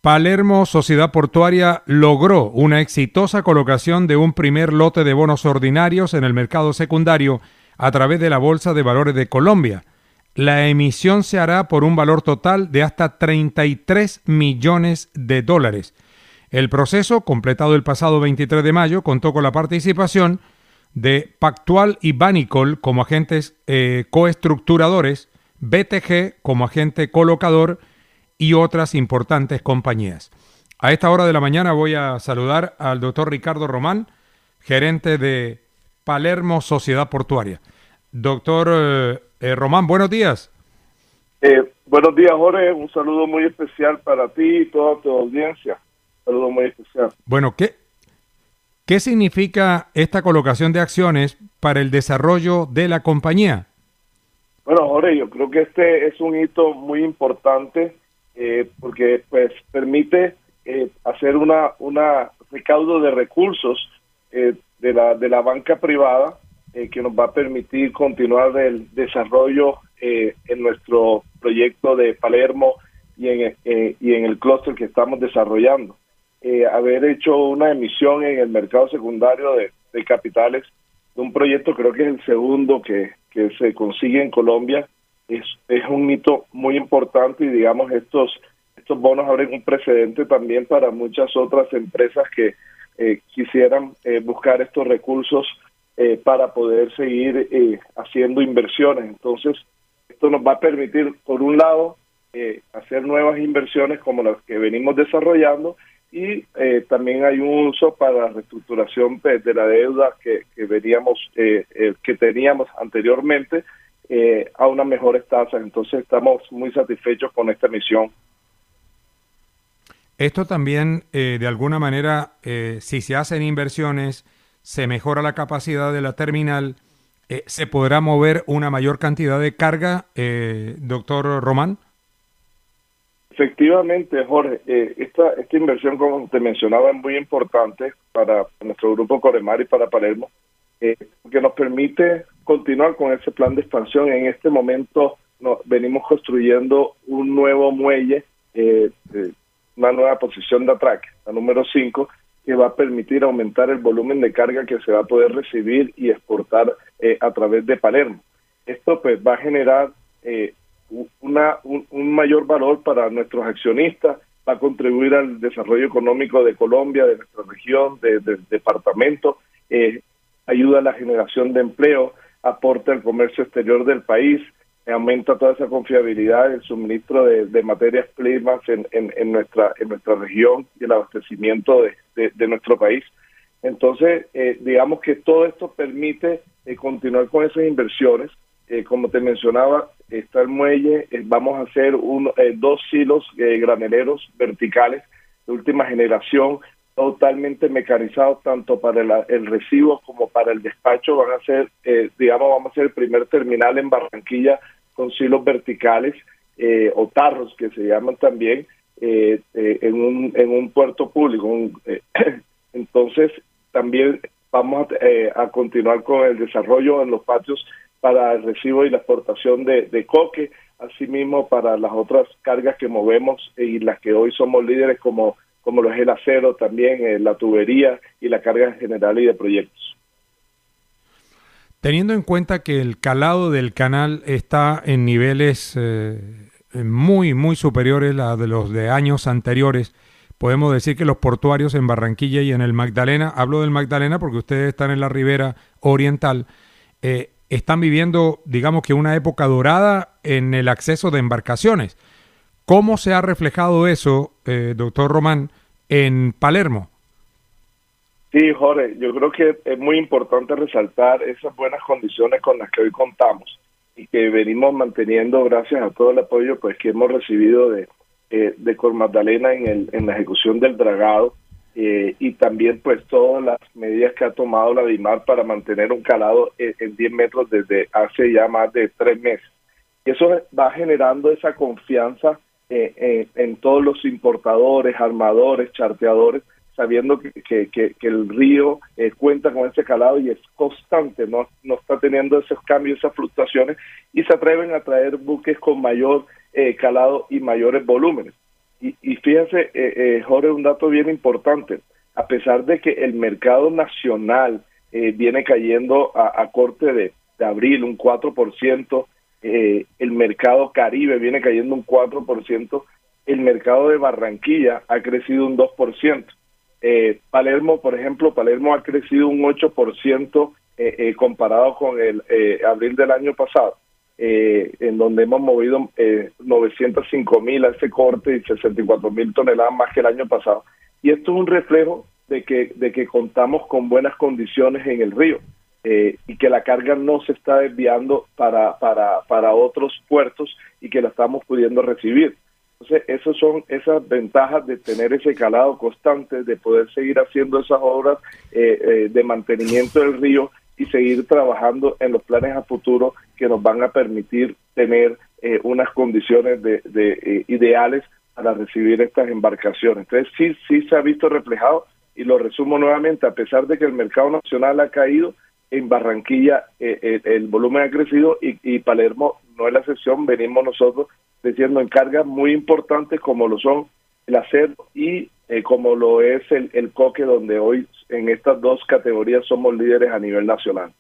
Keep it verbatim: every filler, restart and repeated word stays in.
Palermo Sociedad Portuaria logró una exitosa colocación de un primer lote de bonos ordinarios en el mercado secundario a través de la Bolsa de Valores de Colombia. La emisión se hará por un valor total de hasta treinta y tres millones de dólares. El proceso, completado el pasado veintitrés de mayo, contó con la participación de Pactual y Banicol como agentes eh, coestructuradores, B T G como agente colocador y otras importantes compañías. A esta hora de la mañana voy a saludar al doctor Ricardo Román, gerente de Palermo Sociedad Portuaria. Doctor eh, eh, Román, buenos días. Eh, buenos días, Jorge. Un saludo muy especial para ti y toda tu audiencia. Un saludo muy especial. Bueno, ¿qué, qué significa esta colocación de acciones para el desarrollo de la compañía? Bueno, Jorge, yo creo que este es un hito muy importante eh, porque pues permite eh, hacer una una recaudo de recursos eh, de la de la banca privada eh, que nos va a permitir continuar el desarrollo eh, en nuestro proyecto de Palermo y en eh, y en el clúster que estamos desarrollando. Eh, haber hecho una emisión en el mercado secundario de, de capitales de un proyecto, creo que es el segundo que, que se consigue en Colombia, es, es un hito muy importante y digamos estos estos bonos abren un precedente también para muchas otras empresas que eh, quisieran eh, buscar estos recursos eh, para poder seguir eh, haciendo inversiones. Entonces, esto nos va a permitir, por un lado, eh, hacer nuevas inversiones como las que venimos desarrollando y eh, también hay un uso para la reestructuración de la deuda que, que veníamos eh, eh, que teníamos anteriormente eh, a unas mejores tasas. Entonces estamos muy satisfechos con esta emisión. Esto también, eh, de alguna manera, eh, si se hacen inversiones, se mejora la capacidad de la terminal, eh, ¿se podrá mover una mayor cantidad de carga, eh, doctor Román? Efectivamente, Jorge, eh, esta, esta inversión, como te mencionaba, es muy importante para nuestro grupo Coremar y para Palermo, eh, que nos permite continuar con ese plan de expansión. En este momento no, venimos construyendo un nuevo muelle, eh, eh, una nueva posición de atraque, la número cinco, que va a permitir aumentar el volumen de carga que se va a poder recibir y exportar eh, a través de Palermo. Esto pues va a generar eh, Una, un, un mayor valor para nuestros accionistas, va a contribuir al desarrollo económico de Colombia, de nuestra región, del de, de departamento, eh, ayuda a la generación de empleo, aporta al comercio exterior del país, eh, aumenta toda esa confiabilidad del suministro de, de materias primas en, en, en nuestra en nuestra región y el abastecimiento de, de, de nuestro país. Entonces, eh, digamos que todo esto permite eh, continuar con esas inversiones. Eh, como te mencionaba, está el muelle, eh, vamos a hacer un, eh, dos silos eh, graneleros verticales de última generación, totalmente mecanizados, tanto para el, el recibo como para el despacho. Van a ser, eh, digamos, vamos a ser el primer terminal en Barranquilla con silos verticales eh, o tarros, que se llaman también, eh, eh, en, un, en un puerto público. Un, eh, entonces, también vamos a, eh, a continuar con el desarrollo en los patios para el recibo y la exportación de, de coque, asimismo para las otras cargas que movemos y las que hoy somos líderes como, como lo es el acero, también eh, la tubería y la carga general y de proyectos. Teniendo en cuenta que el calado del canal está en niveles eh, muy, muy superiores a de los de años anteriores, podemos decir que los portuarios en Barranquilla y en el Magdalena, hablo del Magdalena porque ustedes están en la ribera oriental, eh, están viviendo, digamos que una época dorada en el acceso de embarcaciones. ¿Cómo se ha reflejado eso, eh, doctor Román, en Palermo? Sí, Jorge, yo creo que es muy importante resaltar esas buenas condiciones con las que hoy contamos y que venimos manteniendo gracias a todo el apoyo pues que hemos recibido de, eh, de Cor Magdalena en, el, en la ejecución del dragado. Eh, y también pues todas las medidas que ha tomado la DIMAR para mantener un calado en, en diez metros desde hace ya más de tres meses. Y eso va generando esa confianza eh, eh, en todos los importadores, armadores, charteadores, sabiendo que, que, que, que el río eh, cuenta con ese calado y es constante, no, no está teniendo esos cambios, esas fluctuaciones, y se atreven a traer buques con mayor eh, calado y mayores volúmenes. Y, y fíjense, eh, eh, Jorge, un dato bien importante. A pesar de que el mercado nacional eh, viene cayendo a, a corte de, de abril un cuatro por ciento, eh, el mercado Caribe viene cayendo un cuatro por ciento, el mercado de Barranquilla ha crecido un dos por ciento. Eh, Palermo, por ejemplo, Palermo ha crecido un ocho por ciento eh, eh, comparado con el eh, abril del año pasado. Eh, en donde hemos movido eh, novecientos cinco mil a ese corte y sesenta y cuatro mil toneladas más que el año pasado. Y esto es un reflejo de que, de que contamos con buenas condiciones en el río eh, y que la carga no se está desviando para, para, para otros puertos y que la estamos pudiendo recibir. Entonces, esas son esas ventajas de tener ese calado constante, de poder seguir haciendo esas obras eh, eh, de mantenimiento del río y seguir trabajando en los planes a futuro que nos van a permitir tener eh, unas condiciones de, de eh, ideales para recibir estas embarcaciones. Entonces sí, sí se ha visto reflejado, y lo resumo nuevamente, a pesar de que el mercado nacional ha caído, en Barranquilla eh, eh, el volumen ha crecido y, y Palermo no es la excepción. Venimos nosotros creciendo en cargas muy importantes como lo son el acero y eh, como lo es el, el coque, donde hoy en estas dos categorías somos líderes a nivel nacional.